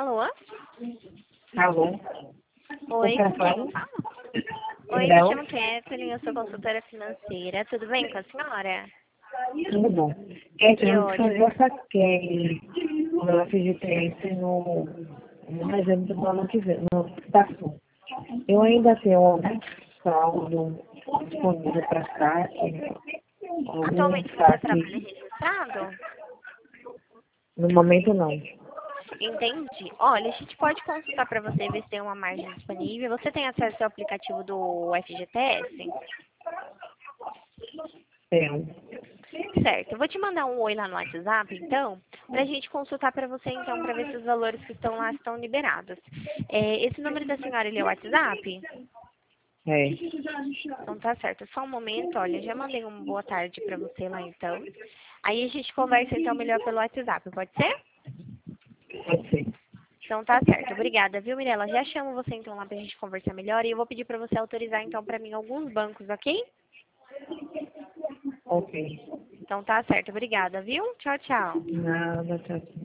Alô? Alô? Oi, Você com quem fala? eu falo? Oi, me Não? chamo Kathleen, eu sou consultora financeira. Tudo bem com a senhora? Tudo bom. Kathleen, Que eu preciso ótimo. eu saquei o meu FGTS no dezembro do ano que vem, no que passou. Eu ainda tenho algum saldo disponível para saque, algum Atualmente você trabalha saque. registrado? No momento, não. Entendi. Olha, a gente pode consultar para você ver se tem uma margem disponível. Você tem acesso ao aplicativo do FGTS? Tenho. Certo. Eu vou te mandar um oi lá no WhatsApp, então, para a gente consultar para você, então, para ver se os valores que estão lá estão liberados. Esse número da senhora, ele é o WhatsApp? É. Então tá certo. Só um momento, olha, já mandei uma boa tarde para você lá, então. Aí a gente conversa, então, melhor pelo WhatsApp, pode ser? Pode ser. Então tá certo. Obrigada, viu, Mirella? Já chamo você, então, lá pra gente conversar melhor. E eu vou pedir para você autorizar, então, para mim alguns bancos, ok? Ok. Então tá certo. Obrigada, viu? Tchau, tchau. Nada, tchau.